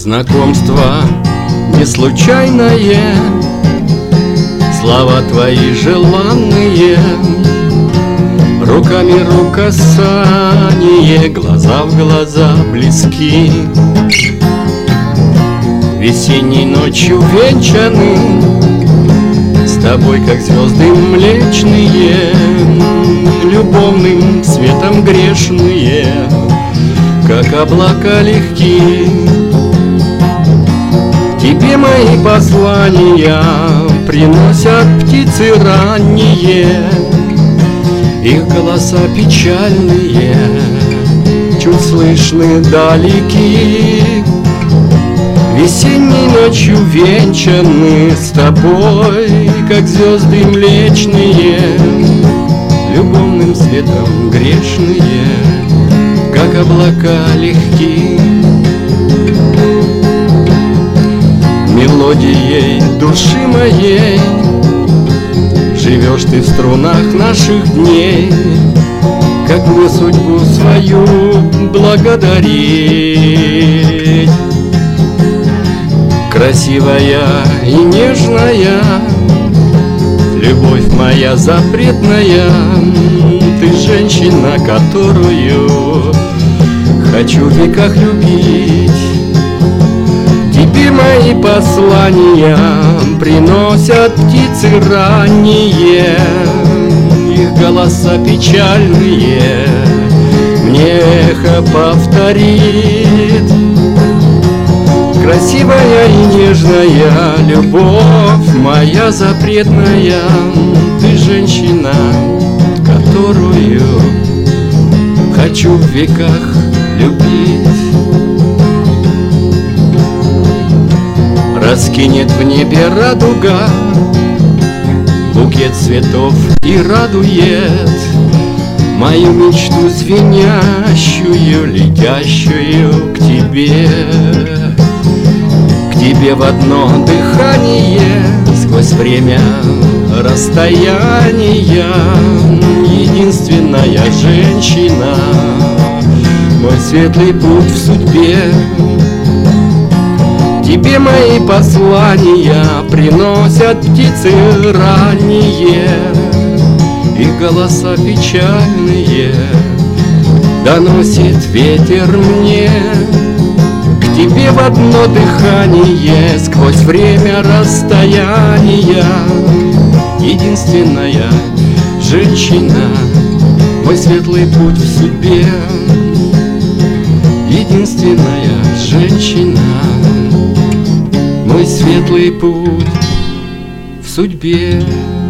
Знакомство не случайное, слова твои желанные, руками рукосание, глаза в глаза близки. Весенней ночью венчаны с тобой, как звезды млечные, любовным светом грешные, как облака легки. Тебе мои послания приносят птицы ранние, их голоса печальные чуть слышны далеки. Весенней ночью венчаны с тобой, как звезды млечные, любовным светом грешные, как облака легки. Мелодией души моей живешь ты в струнах наших дней. Как мне судьбу свою благодарить? Красивая и нежная, любовь моя запретная, ты женщина, которую хочу в веках любить. Тебе мои послания приносят птицы ранние, их голоса печальные мне эхо повторит. Красивая и нежная любовь моя запретная, ты женщина, которую хочу в веках любить. Раскинет в небе радуга букет цветов и радует мою мечту звенящую, летящую к тебе. К тебе в одно дыхание сквозь время расстояния, единственная женщина, мой светлый путь в судьбе. Тебе мои послания приносят птицы ранние, их голоса печальные доносит ветер мне. К тебе в одно дыхание сквозь время расстояния, единственная женщина, мой светлый путь в судьбе. Единственная женщина, мой светлый путь в судьбе.